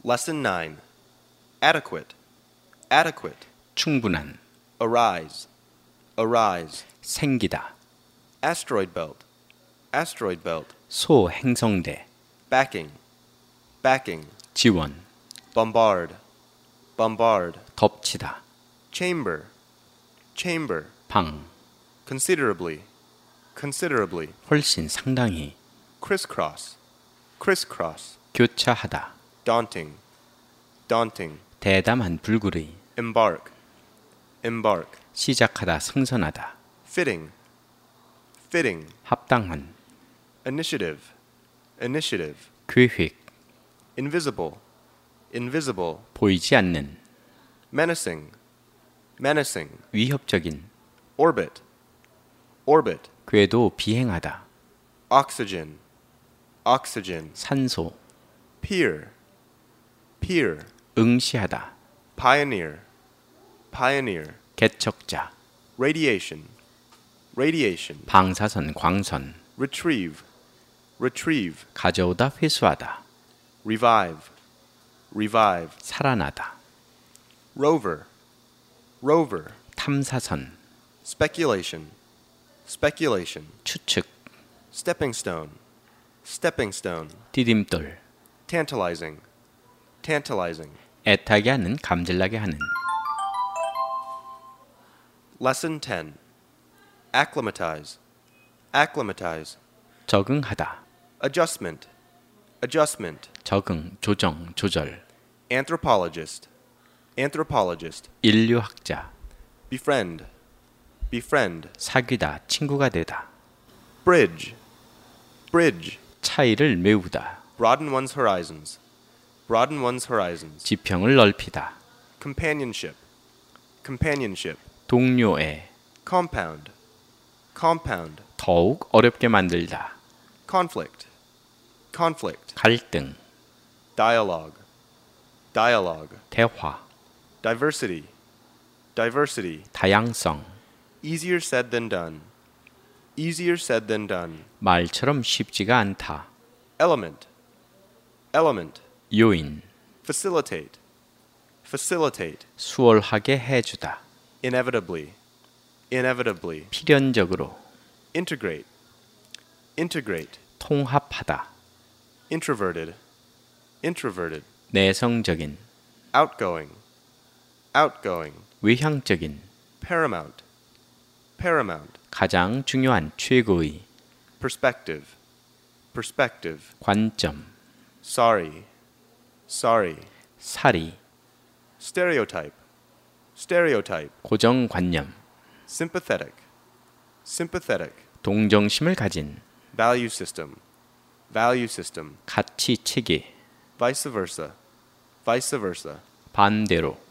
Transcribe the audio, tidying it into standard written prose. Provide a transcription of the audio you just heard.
Lesson 9. Adequate. Adequate. 충분한, Arise. Arise. 생기다, Asteroid belt. Asteroid belt. 소행성대, Backing. Backing. 지원, Bombard. Bombard. 덮치다, Chamber. Chamber. 방, Considerably. Considerably. 훨씬 상당히, Crisscross. Crisscross. 교차하다, Daunting. Daunting. 대담한 불굴의, Embark. Embark. 시작하다 승선하다, Fitting. Fitting. 합당한, Initiative. Initiative. 계획, Invisible. Invisible. 보이지 않는, Menacing. Menacing. 위협적인, Orbit. Orbit. 궤도 비행하다, Oxygen. Oxygen. 산소, Peer. Peer. 응시하다, Pioneer. Pioneer. 개척자, Radiation. Radiation. 방사선, 광선, Retrieve. Retrieve. 가져오다 회수하다, Revive. Revive. 살아나다, Rover. Rover. 탐사선, Speculation. Speculation. 추측, Stepping stone. Stepping stone. 디딤돌, Tantalizing. Tantalizing. 애타게 하는, 감질나게 하는. Lesson 10. Acclimatize. Acclimatize. 적응하다, Adjustment. Adjustment. 적응, 조정, 조절, Anthropologist. Anthropologist. 인류학자, Befriend. Befriend. 사귀다, 친구가 되다, Bridge. Bridge. 차이를 메우다, Broaden one's horizons. Broaden one's horizons. 지평을 넓히다, Companionship. Companionship. 동료애, Compound. Compound. 더욱 어렵게 만들다, Conflict. Conflict. 갈등, Dialogue. Dialogue. 대화, Diversity. Diversity. 다양성, Easier said than done. Easier said than done. 말처럼 쉽지가 않다, Element. Element. 요인, Facilitate. Facilitate. 수월하게 해주다, Inevitably. Inevitably. 필연적으로, Integrate. Integrate. 통합하다, Introverted. Introverted. 내성적인, Outgoing. Outgoing. 외향적인, Paramount. Paramount. 가장 중요한, 최고의, Perspective. Perspective. 관점, Sorry. Sorry. 사리, Stereotype. Stereotype. 고정관념, Sympathetic. Sympathetic. 동정심을 가진, Value system. Value system. 가치 체계, Vice versa. Vice versa. 반대로,